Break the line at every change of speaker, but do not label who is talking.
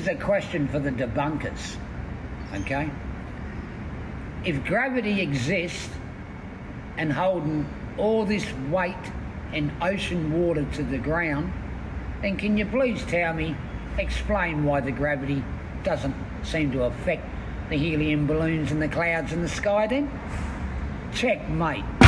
a question for the debunkers, okay? If gravity exists and holding all this weight in ocean water to the ground, then can you please tell me, explain why the gravity doesn't seem to affect the helium balloons and the clouds in the sky then? Checkmate.